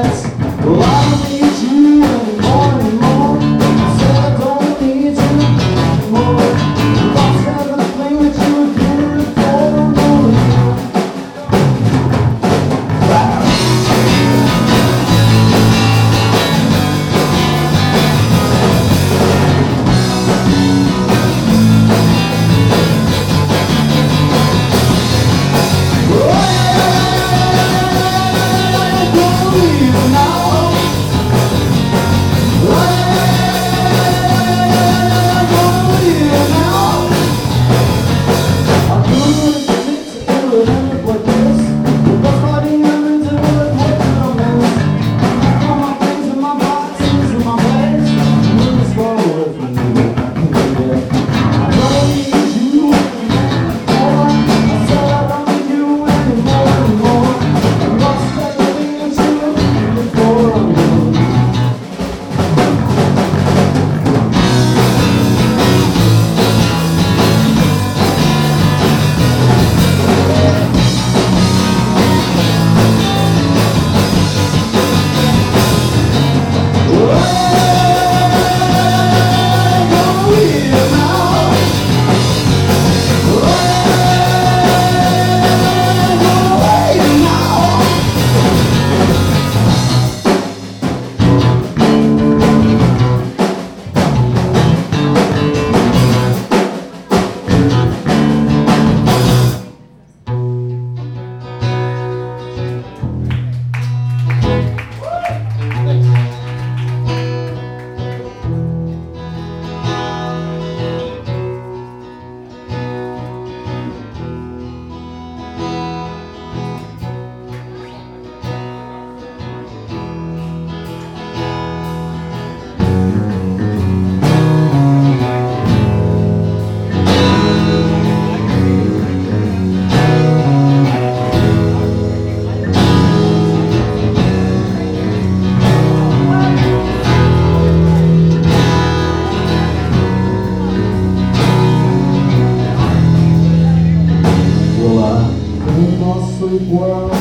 world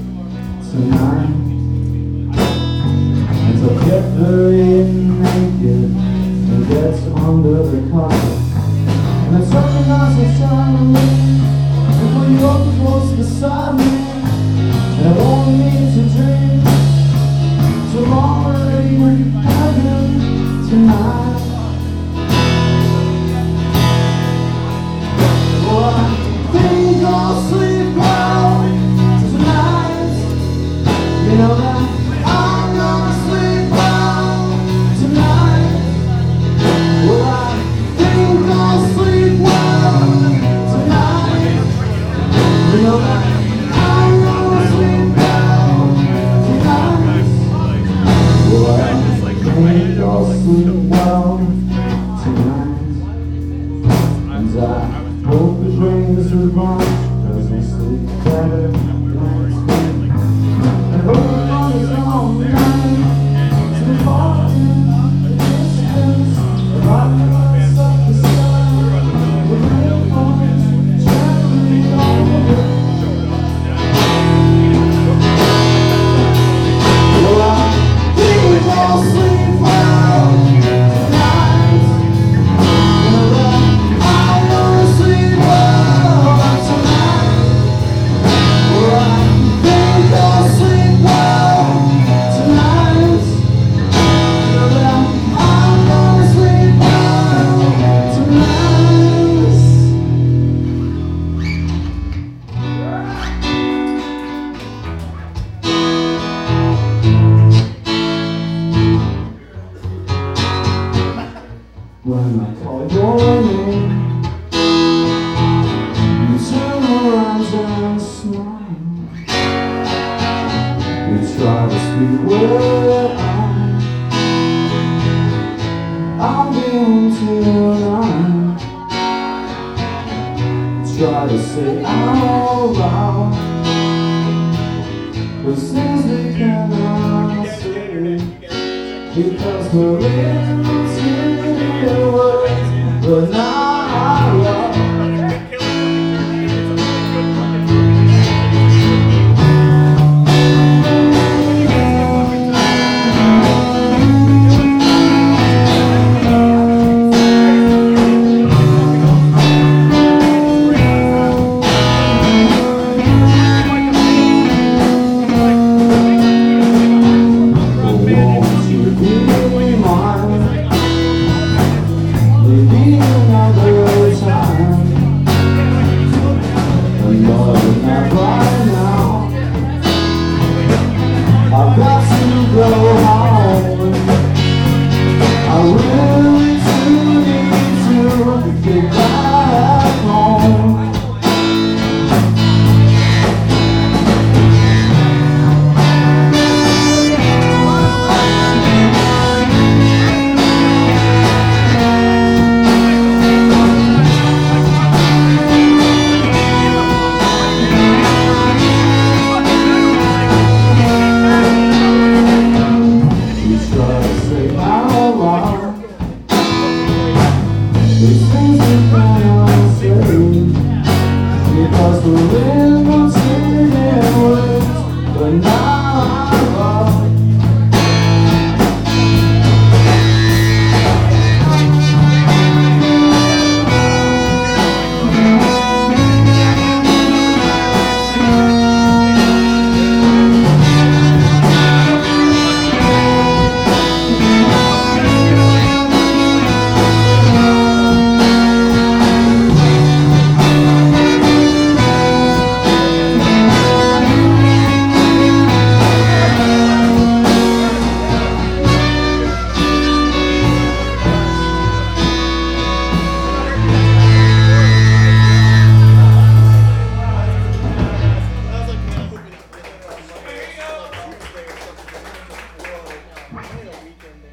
tonight, and so get very naked and get under the cover, and it's recognize what's silently before you open close beside me, and I won't need to dream till I'm already in heaven tonight. Oh, I think I'll sleep well tonight. You know that I'm gonna sleep well tonight. Well, I think I'll sleep well tonight. You know that I'm gonna sleep well tonight. Well, I think I'll sleep well tonight. And I hope the dreams are gone, 'cause I sleep better nights. I hope the sun is on the night to the far in the distance. The light of the sky, the rainbows gently over. Well, I think I'll sleep well tonight. I'm gonna sleep well tonight. Well, I think I'll sleep well tonight. I'm gonna sleep well tonight. When I call your name, you turn around and smile. You try to speak where I'll be home tonight. Try to say out loud those things we cannot say, because we're into the words, but not our love.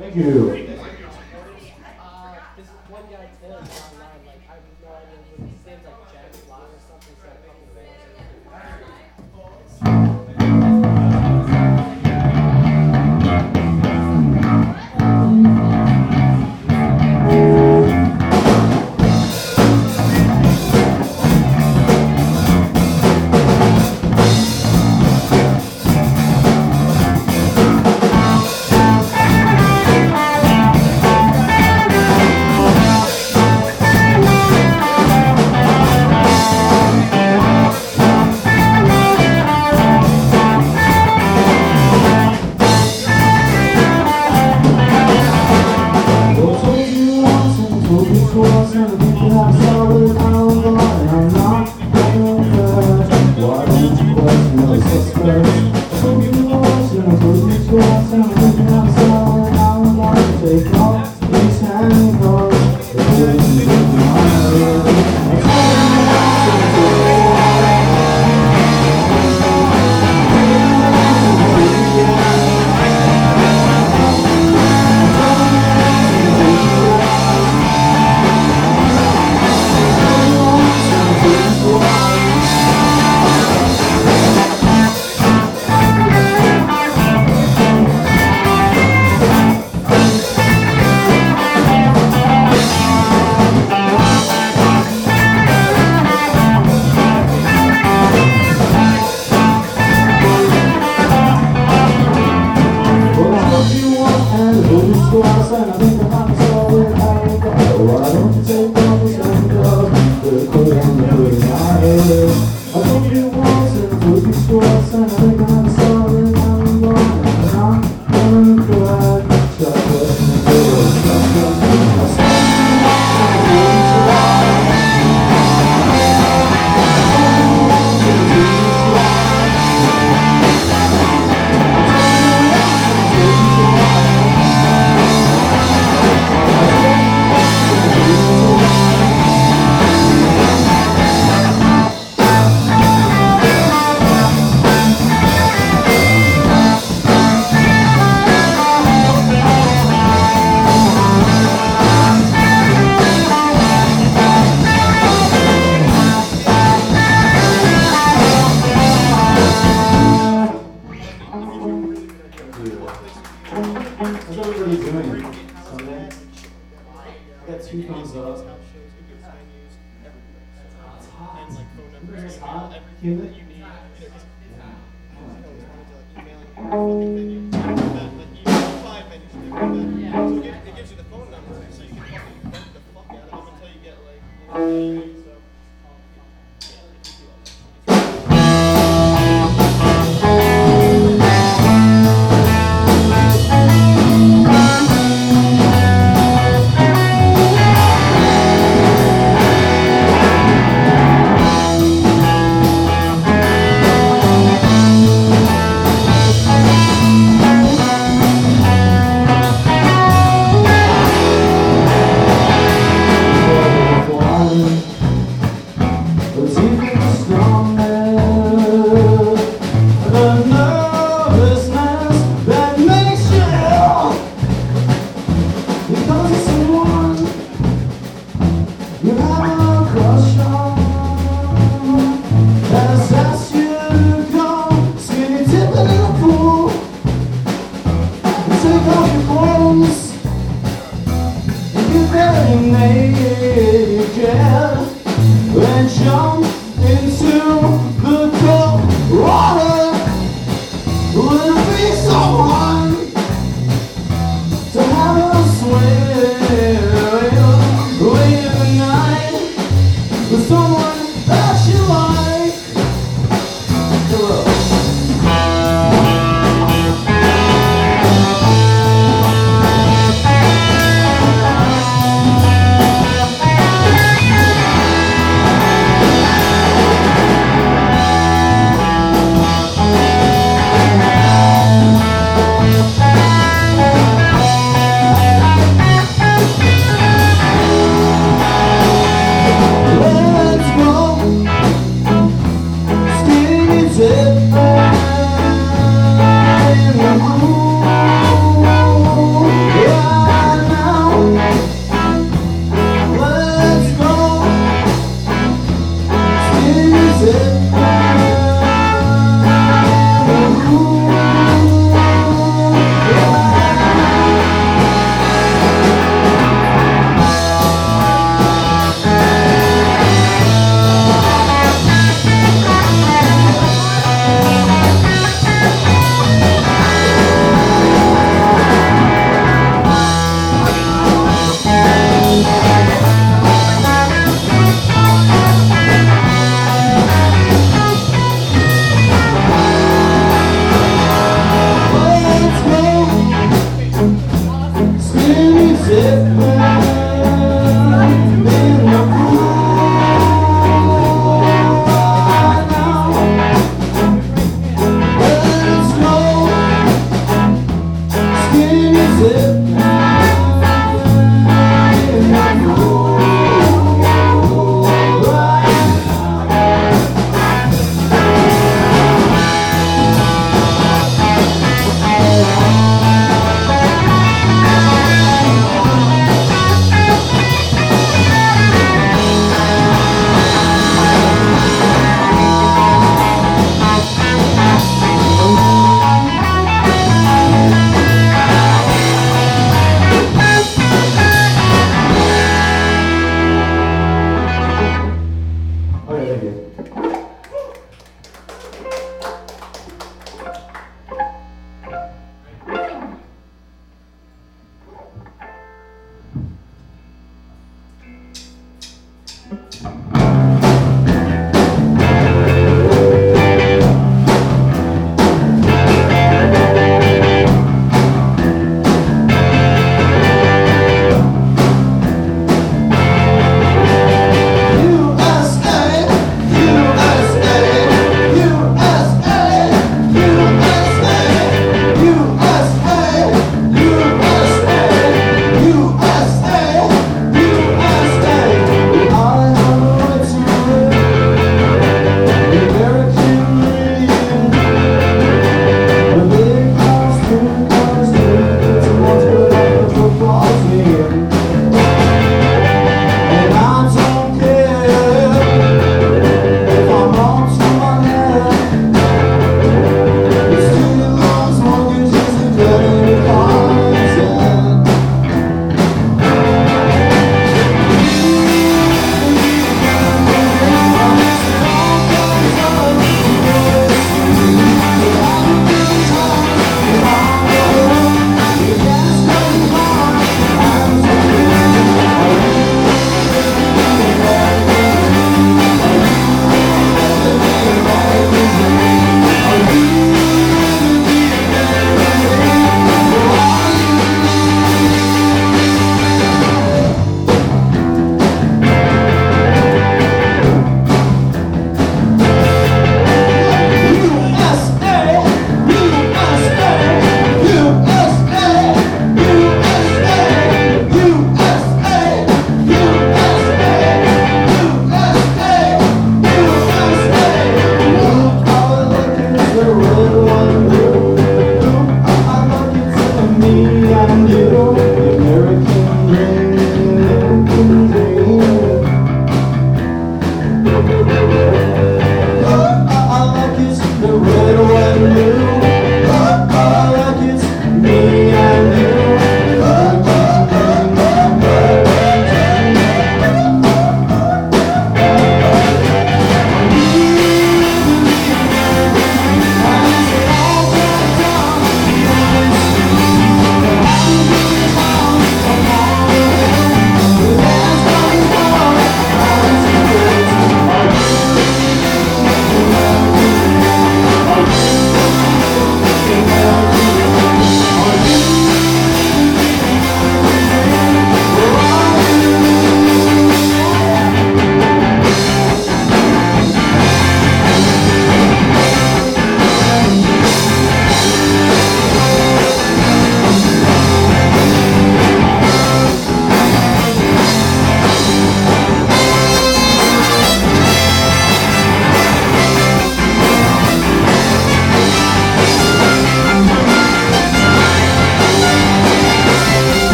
Thank you. This one guy Tim online, like I have no idea what his name's like Jack Long or something. He's got a couple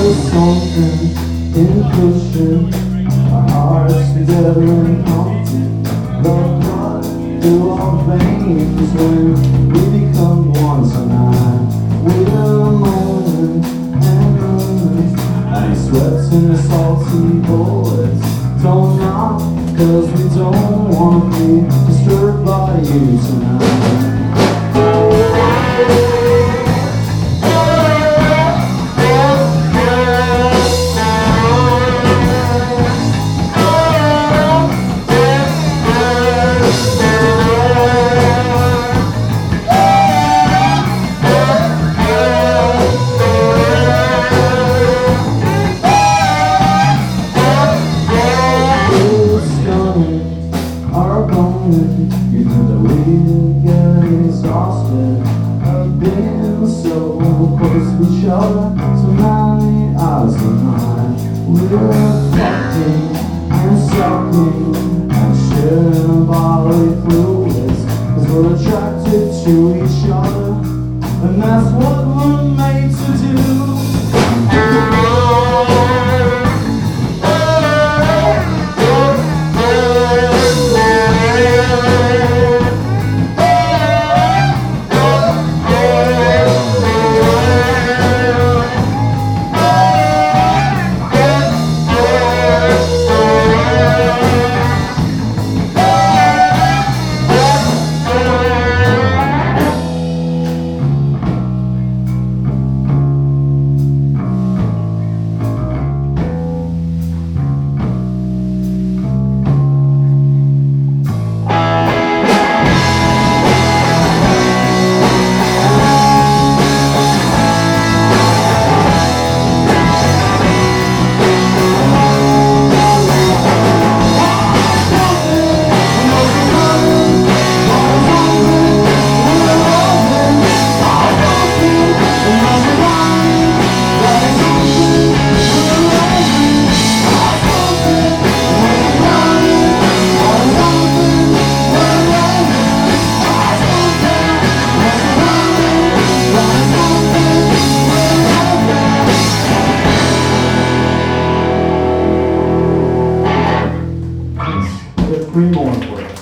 something in pushing our hearts together and pumping the blood through our veins when we become one tonight. We're moaning and groaning and sweating the salty bullets. Don't knock, cause we don't wanna be disturbed by you tonight. You know that we get exhausted. I've been so close to each other, so many hours tonight. We're fucking and sucking and sharing bodily fluids, cause we're attracted to each other, and that's what we're made to do. Three more for you.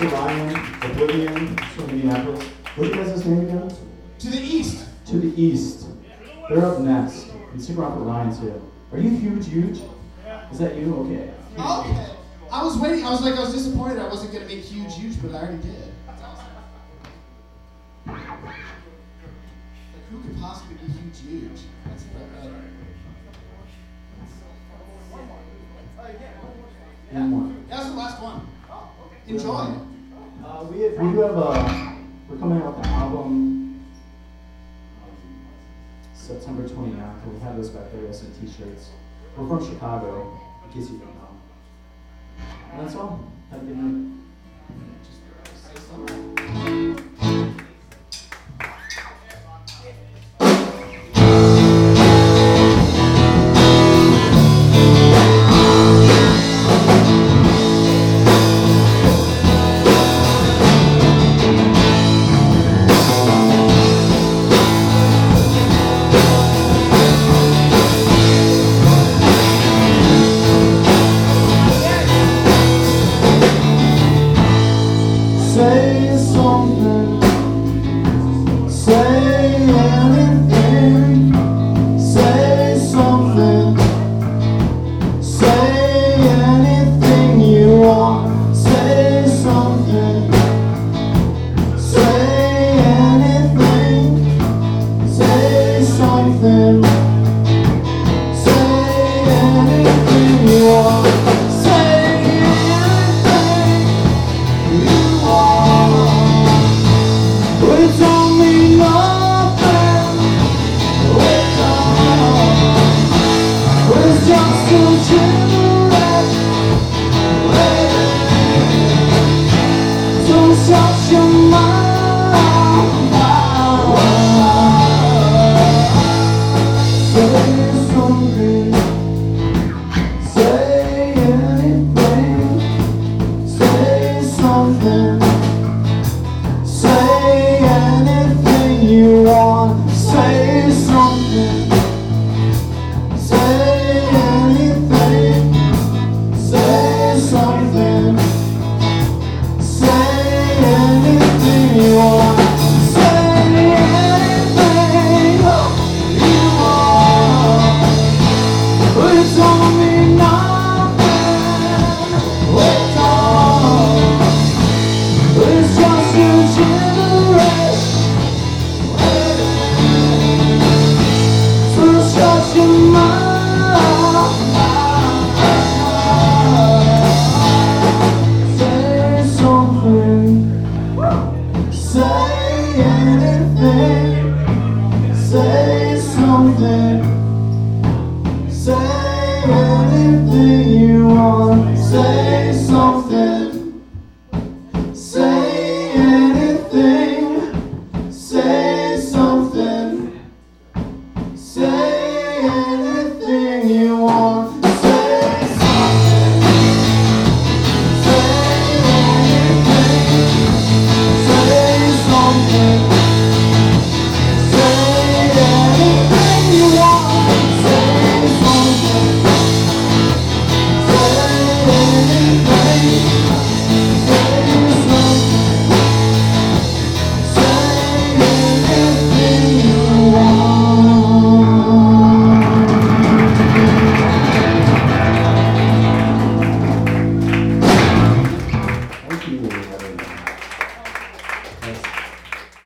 to Ryan, Oblivion, from Indianapolis. What's your guys' name again? To the east. To the east. They're up next. And stick around for Ryan too. Are you huge? Is that you? Okay. Okay. I was waiting. I was disappointed I wasn't going to make huge, but I already did. That's awesome. Like, who could possibly be huge? That's One more. That was the last one. Enjoy. We're coming out with an album September 29th. We have those back there as some t-shirts. We're from Chicago, in case you don't know. And that's all. Have a good night. Say something, say anything, say something, say anything you want, say something, say anything, say something, say anything you want. It's only nothing. It's just a generation. So shut your mouth. Say something. Say anything. Say something. Say anything you want. Say something. Say anything. Say something. Say anything you want. Say anything you want. It's only nothing. It's all. It's just a generation. So shut your mouth. Say something. Say anything. Say something. Say anything you want. Say